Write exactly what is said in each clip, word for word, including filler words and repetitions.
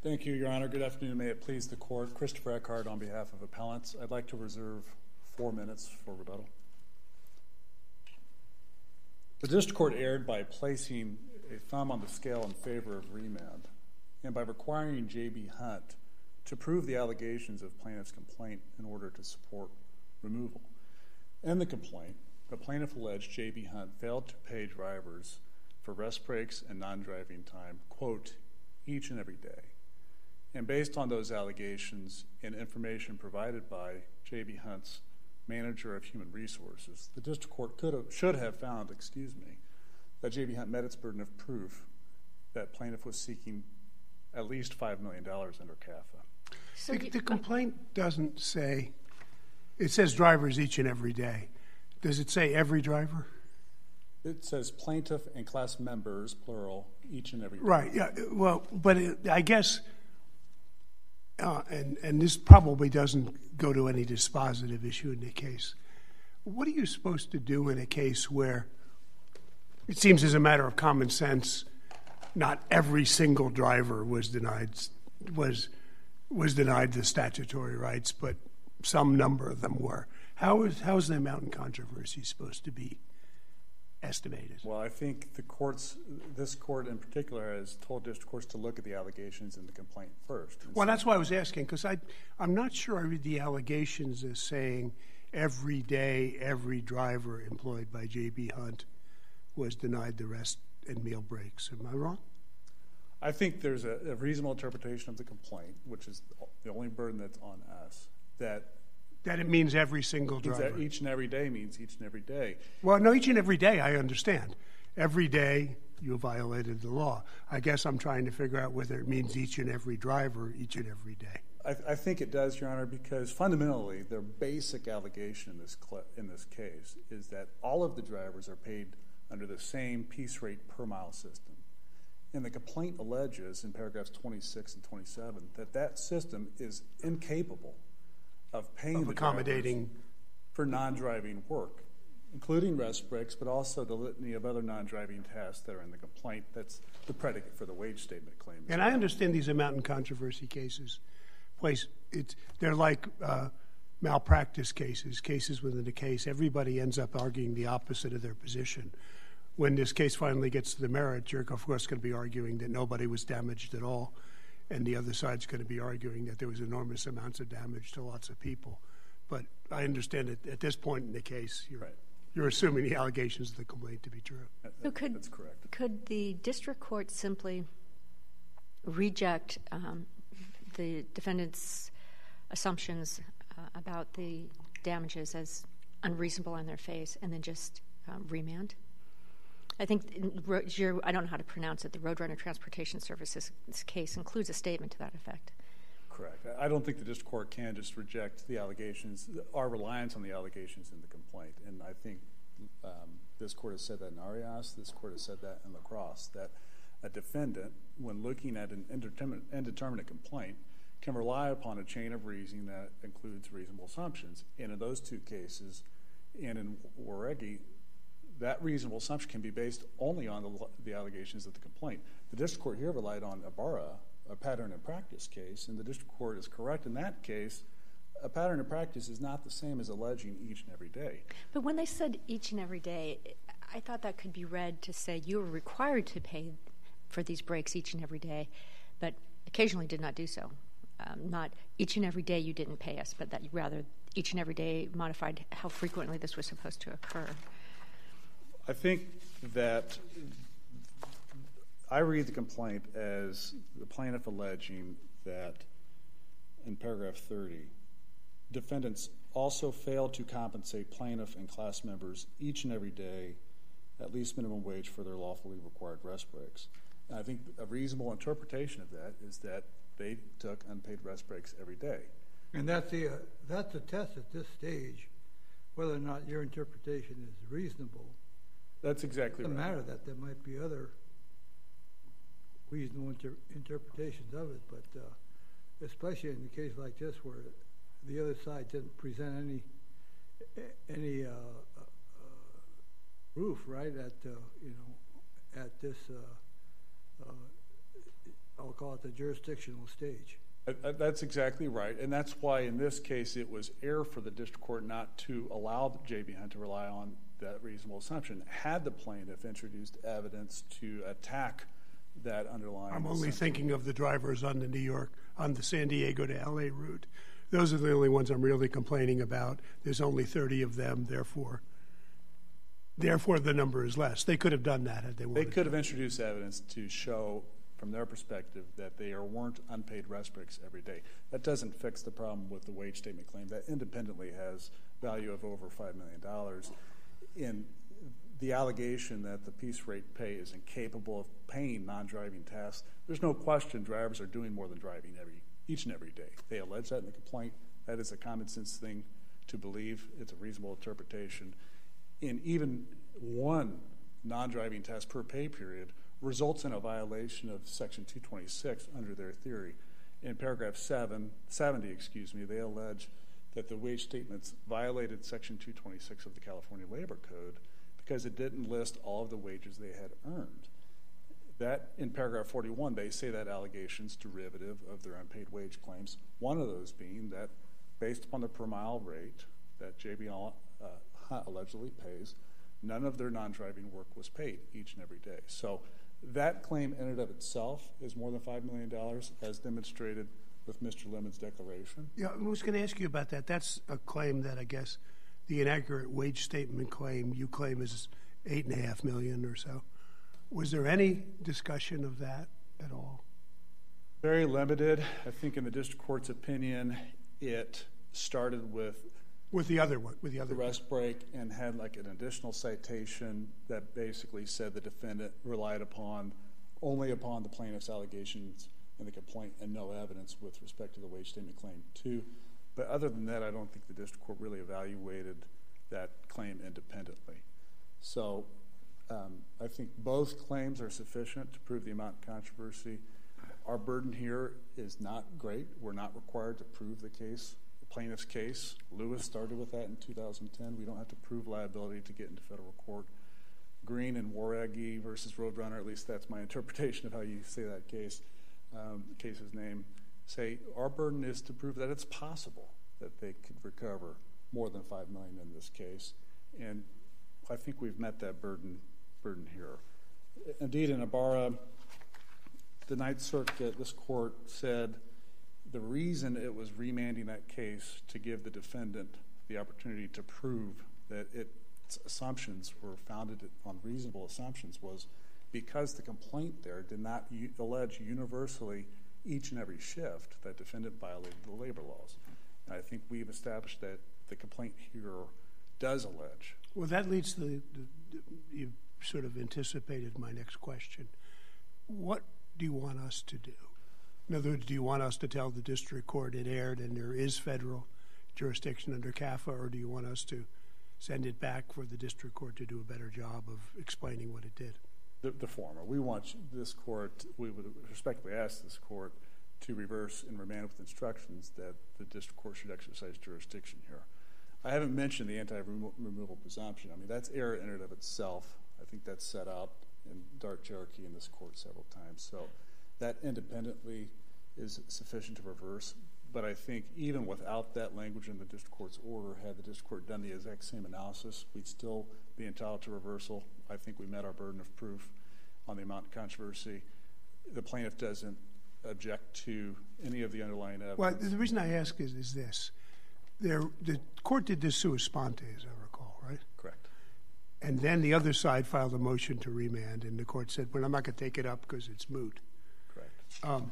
Thank you, Your Honor. Good afternoon. May it please the Court. Christopher Eckhart on behalf of appellants. I'd like to reserve four minutes for rebuttal. The District Court erred by placing a thumb on the scale in favor of remand and by requiring J B. Hunt to prove the allegations of plaintiff's complaint in order to support removal. In the complaint, the plaintiff alleged J B. Hunt failed to pay drivers for rest breaks and non-driving time, quote, each and every day. And based on those allegations and information provided by J B. Hunt's manager of human resources, the District Court could have, should have found, excuse me, that J B. Hunt met its burden of proof that plaintiff was seeking at least five million dollars under C A F A. So the, the complaint doesn't say, it says drivers each and every day. Does it say every driver? It says plaintiff and class members, plural, each and every day. Right, yeah, well, but it, I guess, uh, and, and this probably doesn't go to any dispositive issue in the case. What are you supposed to do in a case where it seems as a matter of common sense, not every single driver was denied was was denied the statutory rights, but some number of them were. How is how is the amount in controversy supposed to be estimated? Well, I think the courts, this court in particular, has told district courts to look at the allegations in the complaint first. Well, that's why I was asking, because I I'm not sure I read the allegations as saying every day every driver employed by J B. Hunt was denied the rest and meal breaks. Am I wrong? I think there's a, a reasonable interpretation of the complaint, which is the only burden that's on us, that that it means every single driver. That each and every day means each and every day. Well, no, each and every day I understand. Every day you violated the law. I guess I'm trying to figure out whether it means each and every driver, each and every day. I, I think it does, Your Honor, because fundamentally the basic allegation in this cl- in this case is that all of the drivers are paid under the same piece rate per mile system. And the complaint alleges in paragraphs twenty-six and twenty-seven that that system is incapable of paying of the accommodating for non-driving work, including rest breaks, but also the litany of other non-driving tasks that are in the complaint. That's the predicate for the wage statement claim. And well. I understand these amount in controversy cases. Place it's they're like uh, malpractice cases, cases within a case. Everybody ends up arguing the opposite of their position. When this case finally gets to the merits, you're, of course, going to be arguing that nobody was damaged at all, and the other side's going to be arguing that there was enormous amounts of damage to lots of people. But I understand that at this point in the case, you're, right. you're assuming the allegations of the complaint to be true. That, so could, that's correct. Could the district court simply reject um, the defendant's assumptions uh, about the damages as unreasonable on their face and then just um, remand? I think, in, I don't know how to pronounce it, the Roadrunner Transportation Services case includes a statement to that effect. Correct. I don't think the district court can just reject the allegations, our reliance on the allegations in the complaint. And I think um, this court has said that in Arias, this court has said that in LaCrosse, that a defendant, when looking at an indeterminate, indeterminate complaint, can rely upon a chain of reasoning that includes reasonable assumptions. And in those two cases, and in Waregi, that reasonable assumption can be based only on the, the allegations of the complaint. The district court here relied on Ibarra, a pattern and practice case, and the district court is correct in that case. A pattern and practice is not the same as alleging each and every day. But when they said each and every day, I thought that could be read to say you were required to pay for these breaks each and every day, but occasionally did not do so. Um, not each and every day you didn't pay us, but that rather each and every day modified how frequently this was supposed to occur. I think that I read the complaint as the plaintiff alleging that in paragraph thirty, defendants also failed to compensate plaintiff and class members each and every day at least minimum wage for their lawfully required rest breaks. And I think a reasonable interpretation of that is that they took unpaid rest breaks every day. And that's the uh, that's the test at this stage, whether or not your interpretation is reasonable. That's exactly right. It doesn't right. matter that there might be other reasonable inter- interpretations of it, but uh, especially in a case like this where the other side didn't present any any uh, uh, proof, right, at uh, you know at this uh, uh, I'll call it the jurisdictional stage. Uh, That's exactly right, and that's why in this case it was error for the district court not to allow J B. Hunt to rely on that reasonable assumption. Had the plaintiff introduced evidence to attack that underlying I'm only assumption. thinking of the drivers on the New York, on the San Diego to L A route. Those are the only ones I'm really complaining about. There's only thirty of them, therefore, therefore the number is less. They could have done that had they wanted. They could have introduced evidence to show, from their perspective, that they are, weren't unpaid rest breaks every day. That doesn't fix the problem with the wage statement claim. That independently has value of over five million dollars. In the allegation that the piece rate pay is incapable of paying non-driving tasks, there's no question drivers are doing more than driving every each and every day. They allege that in the complaint. That is a common sense thing to believe. It's a reasonable interpretation. In even one non-driving task per pay period results in a violation of Section two twenty-six under their theory. In paragraph seven, seventy, excuse me, they allege that the wage statements violated Section two twenty-six of the California Labor Code because it didn't list all of the wages they had earned. That, in paragraph forty-one, they say that allegation is derivative of their unpaid wage claims, one of those being that based upon the per mile rate that J B L uh, Hunt allegedly pays, none of their non-driving work was paid each and every day. So that claim in and of itself is more than five million dollars, as demonstrated with Mister Lemon's declaration. Yeah, I was going to ask you about that. That's a claim that I guess the inaccurate wage statement claim you claim is eight and a half million or so. Was there any discussion of that at all? Very limited. I think in the district court's opinion, it started with With the other one, with the other the rest break and had like an additional citation that basically said the defendant relied upon only upon the plaintiff's allegations in the complaint and no evidence with respect to the wage statement claim too. But other than that, I don't think the district court really evaluated that claim independently. So um, I think both claims are sufficient to prove the amount of controversy. Our burden here is not great. We're not required to prove the case. Plaintiff's case. Lewis started with that in two thousand ten. We don't have to prove liability to get into federal court. Green and Waragi versus Roadrunner, at least that's my interpretation of how you say that case, um, the case's name, say our burden is to prove that it's possible that they could recover more than five million dollars in this case. And I think we've met that burden burden here. Indeed, in Ibarra, the Ninth Circuit, this court said the reason it was remanding that case to give the defendant the opportunity to prove that its assumptions were founded on reasonable assumptions was because the complaint there did not u- allege universally each and every shift that defendant violated the labor laws. And I think we've established that the complaint here does allege. Well, that leads to the, the, you've sort of anticipated my next question. What do you want us to do? In other words, do you want us to tell the district court it erred and there is federal jurisdiction under C A F A, or do you want us to send it back for the district court to do a better job of explaining what it did? The, the former. We want this court, we would respectfully ask this court to reverse and remand with instructions that the district court should exercise jurisdiction here. I haven't mentioned the anti-removal presumption. I mean, that's error in and of itself. I think that's set out in Dart Cherokee in this court several times. So that independently is sufficient to reverse. But I think even without that language in the district court's order, had the district court done the exact same analysis, we'd still be entitled to reversal. I think we met our burden of proof on the amount of controversy. The plaintiff doesn't object to any of the underlying evidence. Well, the reason I ask is, is this. There, the court did this sua sponte, as I recall, right? Correct. And then the other side filed a motion to remand, and the court said, well, I'm not going to take it up because it's moot. Correct. Um,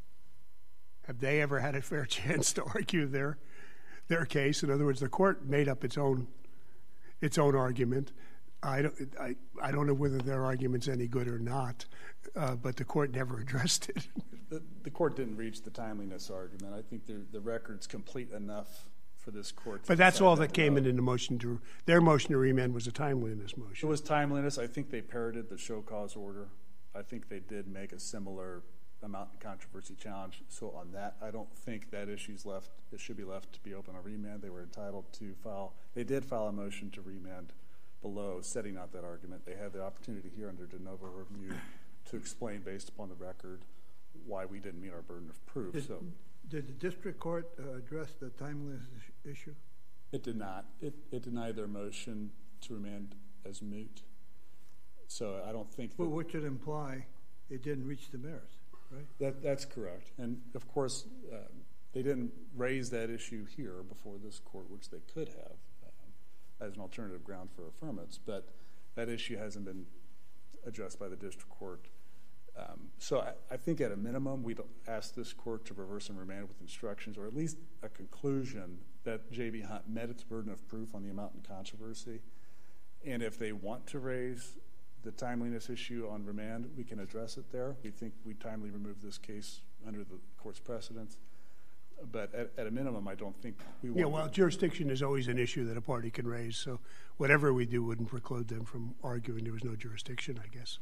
have they ever had a fair chance to argue their their case? In other words, the court made up its own its own argument. I don't I, I don't know whether their argument's any good or not, uh, but the court never addressed it. The, the court didn't reach the timeliness argument. I think the, the record's complete enough for this court to But that's all that that came in in the motion to their motion to remand was a timeliness It motion. was timeliness. I think they parroted the show cause order. I think they did make a similar amount of controversy challenge. So on that, I don't think that issue's left. It should be left to be open on remand. They were entitled to file. They did file a motion to remand below, setting out that argument. They had the opportunity here under de novo review to explain based upon the record why we didn't meet our burden of proof. Did, so did the district court uh, address the timeliness issue? It did not. It, it denied their motion to remand as moot. So I don't think that... Well, which would imply it didn't reach the merits, right? That, that's correct. And, of course, uh, they didn't raise that issue here before this court, which they could have uh, as an alternative ground for affirmance. But that issue hasn't been addressed by the district court. Um, so I, I think at a minimum, we'd ask this court to reverse and remand with instructions, or at least a conclusion that J B. Hunt met its burden of proof on the amount in controversy. And if they want to raise the timeliness issue on remand, we can address it there. We think we timely removed this case under the court's precedents. But at, at a minimum, I don't think we want... Yeah, well, jurisdiction is always an issue that a party can raise, so whatever we do wouldn't preclude them from arguing there was no jurisdiction, I guess.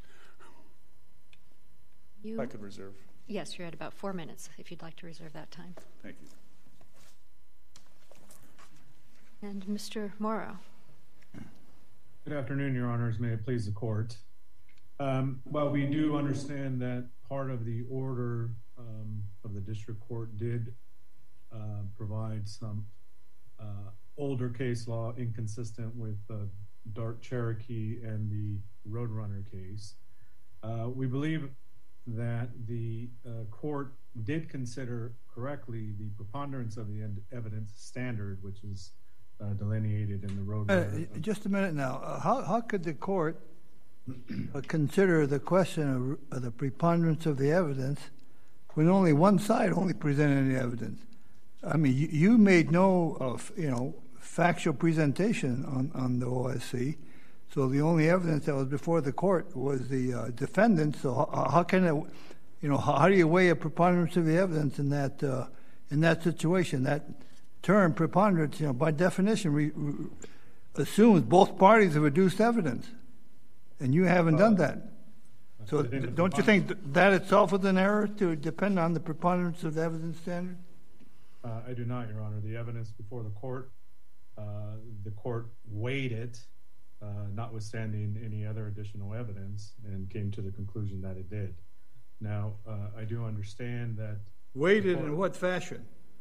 You, I could reserve. Yes, you're at about four minutes, if you'd like to reserve that time. Thank you. And Mister Morrow. Good afternoon, Your Honors. May it please the court. Um, while we do understand that part of the order um, of the district court did uh, provide some uh, older case law inconsistent with uh, Dart Cherokee and the Roadrunner case, uh, we believe that the uh, court did consider correctly the preponderance of the evidence standard, which is uh, delineated in the Roadrunner. Uh, just a minute now. Uh, how, how could the court uh, consider the question of, of the preponderance of the evidence when only one side only presented any evidence? I mean, you, you made no, uh, you know, factual presentation on, on the O S C. So the only evidence that was before the court was the uh, defendant. So how, how can it, you know, how, how do you weigh a preponderance of the evidence in that uh, in that situation? That term preponderance, you know, by definition, re, re, assumes both parties have reduced evidence, and you haven't uh, done that. So don't you think th- that itself is an error to depend on the preponderance of the evidence standard? Uh, I do not, Your Honor. The evidence before the court, uh, the court weighed it. Uh, notwithstanding any other additional evidence, and came to the conclusion that it did. Now, uh, I do understand that... Weighted in what fashion?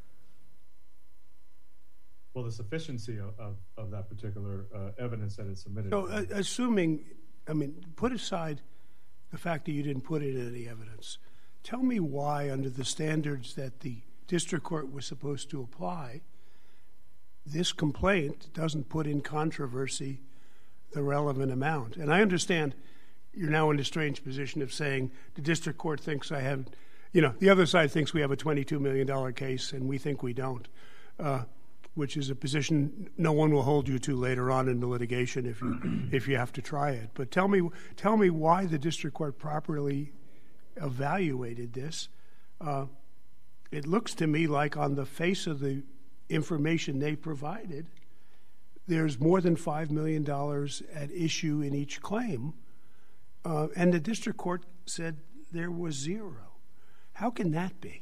Well, the sufficiency of, of, of that particular uh, evidence that is submitted. So, uh, assuming, I mean, put aside the fact that you didn't put in any evidence, tell me why, under the standards that the district court was supposed to apply, this complaint doesn't put in controversy the relevant amount. And I understand you're now in a strange position of saying the district court thinks I have, you know, the other side thinks we have a twenty-two million dollars case and we think we don't, uh, which is a position no one will hold you to later on in the litigation if you if you have to try it. But tell me, tell me why the district court properly evaluated this. Uh, it looks to me like on the face of the information they provided, there's more than five million dollars at issue in each claim, uh, and the district court said there was zero. How can that be?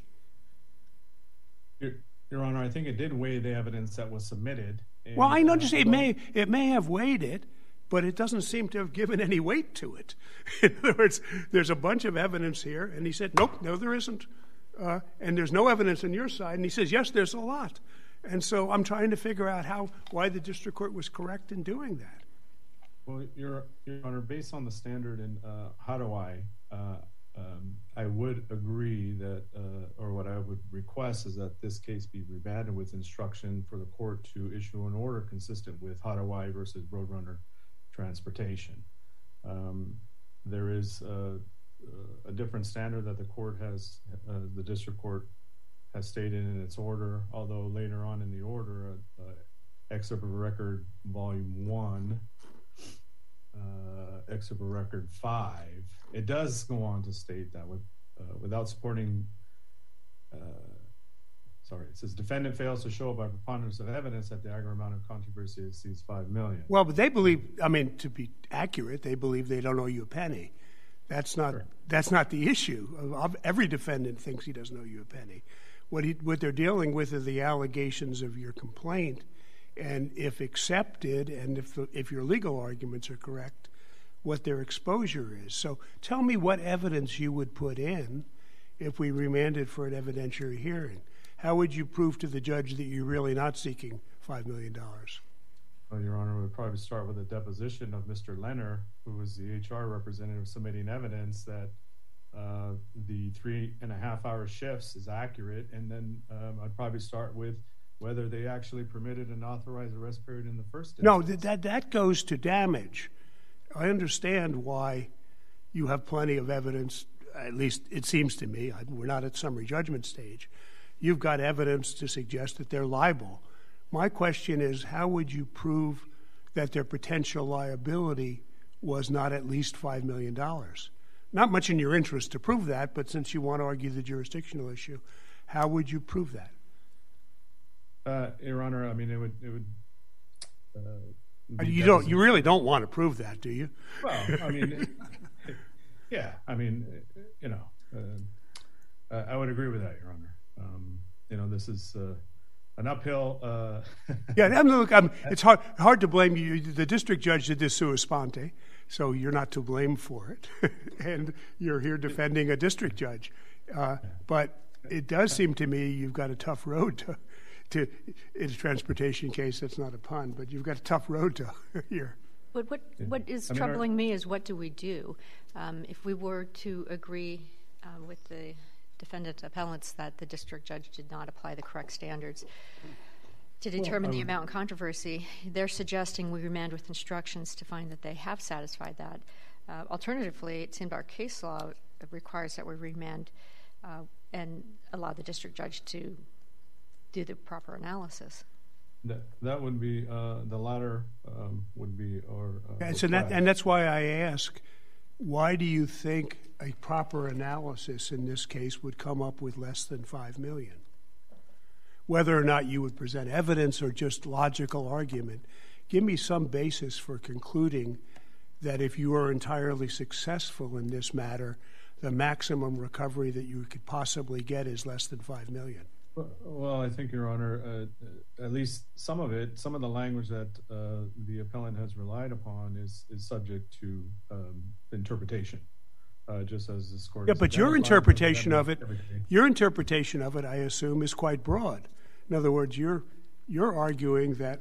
Your, Your Honor, I think it did weigh the evidence that was submitted. And, well, I know, just uh, it may it may have weighed it, but it doesn't seem to have given any weight to it. In other words, there's a bunch of evidence here, and he said, nope, no, there isn't. Uh, and there's no evidence on your side, and he says, yes, there's a lot. And so I'm trying to figure out how why the district court was correct in doing that. Well, Your, Your Honor, based on the standard in uh, how do I, uh, um, I would agree that, uh, or what I would request is that this case be remanded with instruction for the court to issue an order consistent with how do I versus Roadrunner transportation. Um, there is uh, a different standard that the court has, uh, the district court has stated in its order, although later on in the order, uh, uh, excerpt of record volume one, uh, excerpt of record five, it does go on to state that with, uh, without supporting, uh, sorry, it says defendant fails to show by preponderance of evidence that the aggregate amount of controversy exceeds five million. Well, but they believe, I mean, to be accurate, they believe they don't owe you a penny. That's not, sure. That's not the issue. Every defendant thinks he doesn't owe you a penny. What, he, what they're dealing with are the allegations of your complaint, and if accepted, and if the, if your legal arguments are correct, what their exposure is. So tell me what evidence you would put in if we remanded for an evidentiary hearing. How would you prove to the judge that you're really not seeking five million dollars? Well, Your Honor, we'd probably start with a deposition of Mister Leonard, who was the H R representative submitting evidence that uh, the three and a half hour shifts is accurate. And then um, I'd probably start with whether they actually permitted an authorized arrest period in the first instance. No, that, that goes to damage. I understand why you have plenty of evidence, at least it seems to me. We're not at summary judgment stage. You've got evidence to suggest that they're liable. My question is, how would you prove that their potential liability was not at least five million dollars? Not much in your interest to prove that, but since you want to argue the jurisdictional issue, how would you prove that? Uh, Your Honor, I mean, it would... It would uh, you don't. You really don't want to prove that, do you? Well, I mean, it, it, yeah, I mean, you know, uh, I would agree with that, Your Honor. Um, you know, this is uh, an uphill... Uh, yeah, I'm, look, I'm, it's hard, hard to blame you. The district judge did this sua sponte, so you're not to blame for it. And you're here defending a district judge. Uh, but it does seem to me you've got a tough road to... To, in a transportation case, that's not a pun, but you've got a tough road to here. But what, what is I mean, troubling our, me is what do we do? Um, if we were to agree uh, with the defendant appellants that the district judge did not apply the correct standards to determine well, um, the amount in controversy, they're suggesting we remand with instructions to find that they have satisfied that. Uh, alternatively, it seemed our case law requires that we remand uh, and allow the district judge to do the proper analysis. That, that would be uh, the latter um, would be our uh, and, so that, and that's why I ask, why do you think a proper analysis in this case would come up with less than five million dollars? Whether or not you would present evidence or just logical argument, give me some basis for concluding that if you are entirely successful in this matter, the maximum recovery that you could possibly get is less than five million dollars. Well, I think, Your Honor, uh, at least some of it, some of the language that uh, the appellant has relied upon is is subject to um, interpretation, uh, just as this court. Yeah, but your interpretation of it, your interpretation of it, I assume, is quite broad. In other words, you're you're arguing that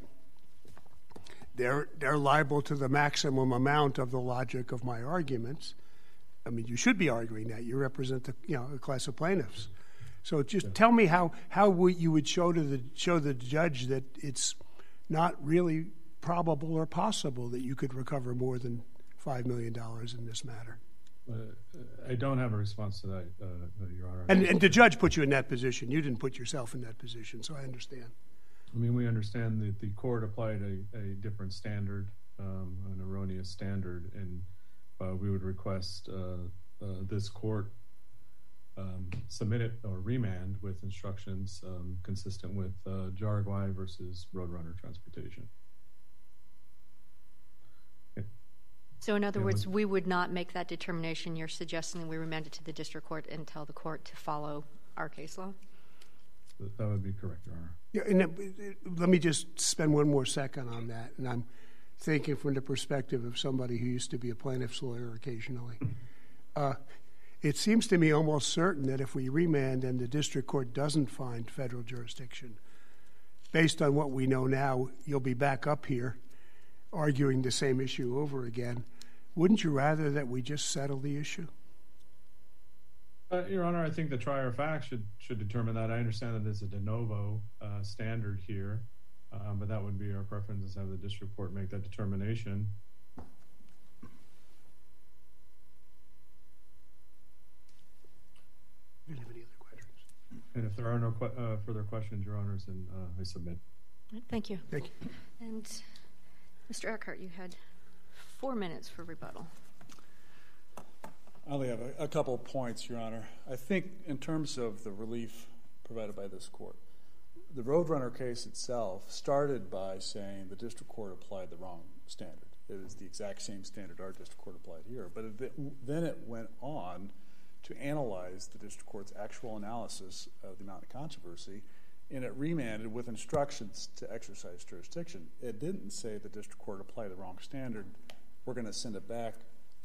they're they're liable to the maximum amount of the logic of my arguments. I mean, you should be arguing that. You represent the you know a class of plaintiffs. So just yeah. tell me how how would you would show to the show the judge that it's not really probable or possible that you could recover more than five million dollars in this matter. Uh, I don't have a response to that, uh, Your Honor. And, and the judge put you in that position. You didn't put yourself in that position, so I understand. I mean, we understand that the court applied a, a different standard, um, an erroneous standard, and uh, we would request uh, uh, this court. Um, submit it or remand with instructions um, consistent with uh, Jaraguay versus Roadrunner Transportation. Okay. So in other yeah, words, we would not make that determination. You're suggesting that we remand it to the district court and tell the court to follow our case law? That would be correct, Your Honor. Yeah, and it, let me just spend one more second on that. And I'm thinking from the perspective of somebody who used to be a plaintiff's lawyer occasionally. Uh, It seems to me almost certain that if we remand and the district court doesn't find federal jurisdiction, based on what we know now, you'll be back up here arguing the same issue over again. Wouldn't you rather that we just settle the issue? Uh, Your Honor, I think the trier of fact should should determine that. I understand that there's a de novo uh, standard here, um, but that would be our preference, is have the district court make that determination. Do you have any other questions? And if there are no que uh, further questions, Your Honors, then uh, I submit. Thank you. Thank you. And Mister Eckhart, you had four minutes for rebuttal. I only have a, a couple of points, Your Honor. I think in terms of the relief provided by this court, the Roadrunner case itself started by saying the district court applied the wrong standard. It was the exact same standard our district court applied here. But it, then it went on to analyze the district court's actual analysis of the amount of controversy, and it remanded with instructions to exercise jurisdiction. It didn't say the district court applied the wrong standard. We're going to send it back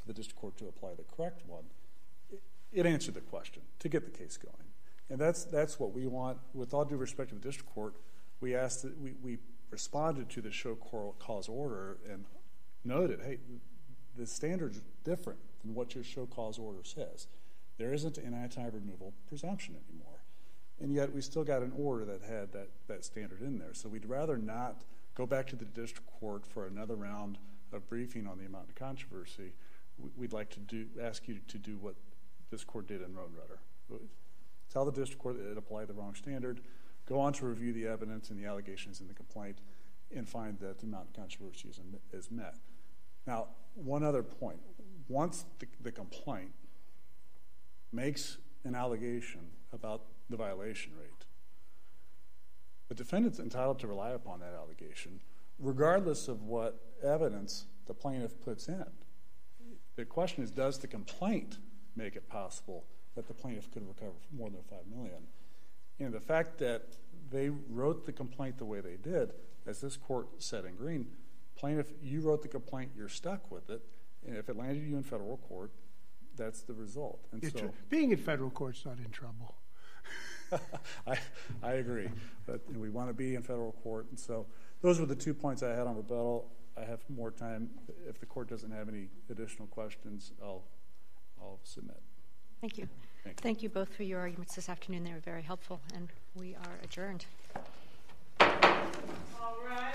the district court to apply the correct one, it, it answered the question to get the case going. And that's that's what we want. With all due respect to the district court, we asked that we, we responded to the show cause order and noted, hey, the standard's different than what your show cause order says. There isn't an anti-removal presumption anymore. And yet we still got an order that had that, that standard in there. So we'd rather not go back to the district court for another round of briefing on the amount of controversy. We'd like to do ask you to do what this court did in Rodenrudder. Tell the district court that it applied the wrong standard, go on to review the evidence and the allegations in the complaint, and find that the amount of controversy is, is met. Now, one other point. Once the, the complaint makes an allegation about the violation rate, the defendant's entitled to rely upon that allegation, regardless of what evidence the plaintiff puts in. The question is, does the complaint make it possible that the plaintiff could recover more than five million dollars? And the fact that they wrote the complaint the way they did, as this court said in Green, plaintiff, you wrote the complaint, you're stuck with it, and if it landed you in federal court, that's the result. And It's so, tr- being in federal court's not in trouble. I, I agree, but we want to be in federal court. And so those were the two points I had on rebuttal. I have more time. If the court doesn't have any additional questions, I'll, I'll submit. Thank you. Thank you. Thank you both for your arguments this afternoon. They were very helpful, and we are adjourned. All right.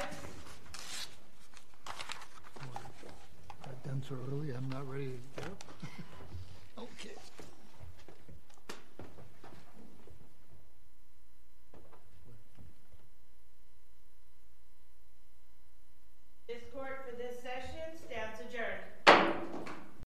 I've done so early, I'm not ready to go. Okay.